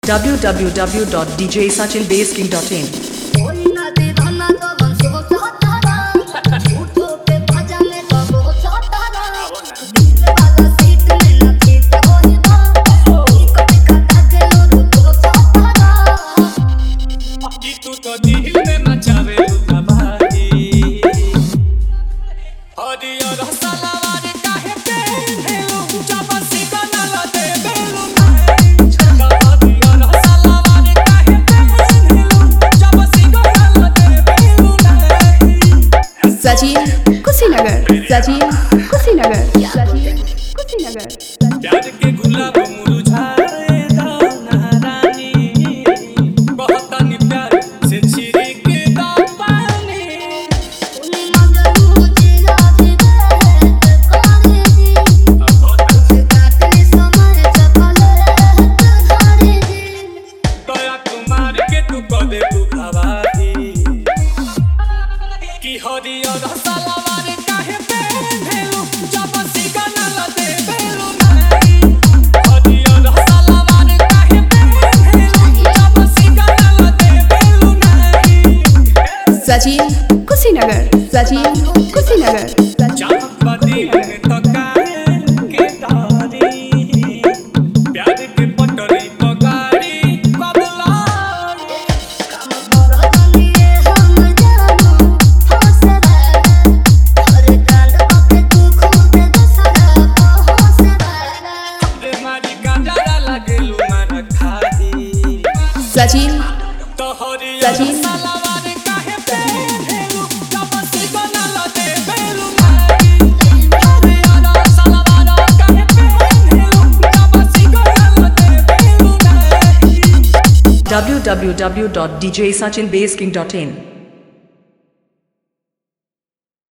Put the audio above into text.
www.djsachinbasking.in Sachin Kushinagar प्यार के गुलाब मुरझाए दाना रानी बहुत नी प्यार से छिड़क दा पानी तोया कुमार के तू कदे बुखावाही की हरियर सलवार काहे पहनलू जब सिग्नल दे बेलू नहीं हरियर सलवार काहे पहनलू जब सिग्नल दे बेलू नहीं सचिन कुशीनगर चापदी में तो काहे के धारी प्यार के पटरी पगारी कबला सचिन तो हरियर सलवार काहे पहनलू जब सिग्नल दे बेलू नहीं हरियर सलवार काहे पहनलू जब सिग्नल दे बेलू नहीं www.djsachinbasking.in